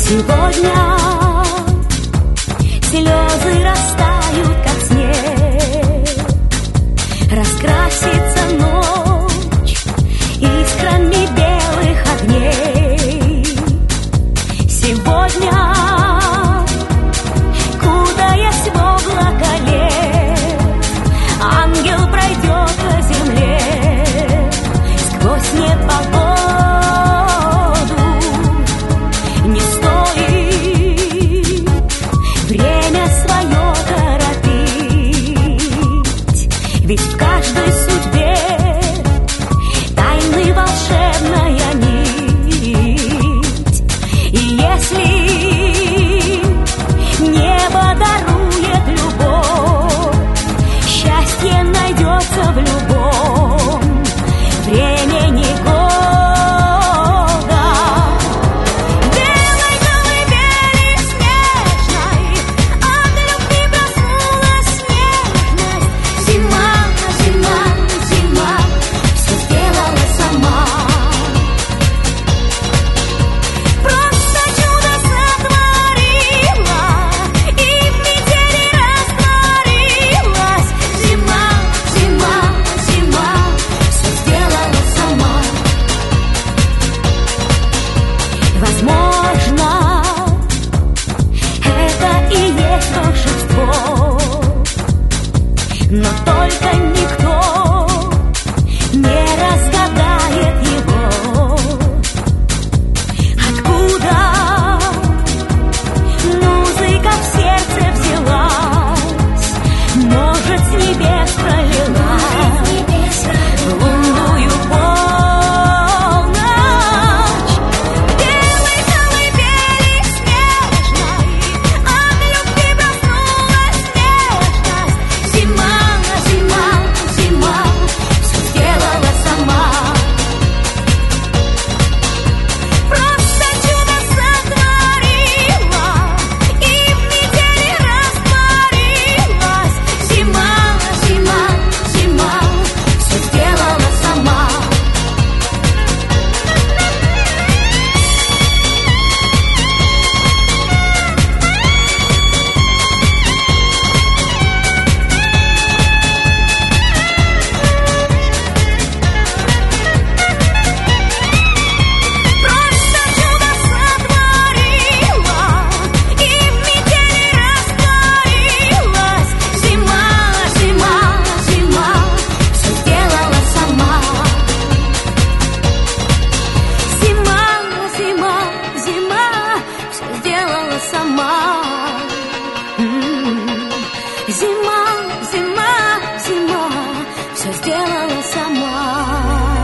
Сегодня слезы растают, как снег, раскрасится ночь искрами белых огней. Сегодня, кутаясь в облако лет, ангел пройдет по земле сквозь непогоду. Не стоит время свое торопить, ведь в каждой судьбе тайны волшебная нить. И если небо дарует любовь, счастье найдется в любом времени года. Возможно, это и есть волшебство, но только никто не разгадает его. Откуда музыка в сердце взялась, может, с небес пролилась в лунную полночь. Белой колыбели снежной от любви проснулась нежность. Зима, зима, зима все сделала сама. Просто чудо сотворила и в метели растворилась. Зима, зима, зима все сделала сама. Просто чудо сотворила и в метели растворилась. Зима, зима, зима все сделала сама. Зима, зима, зима все сделала сама. Зима, зима, зима все сделала сама.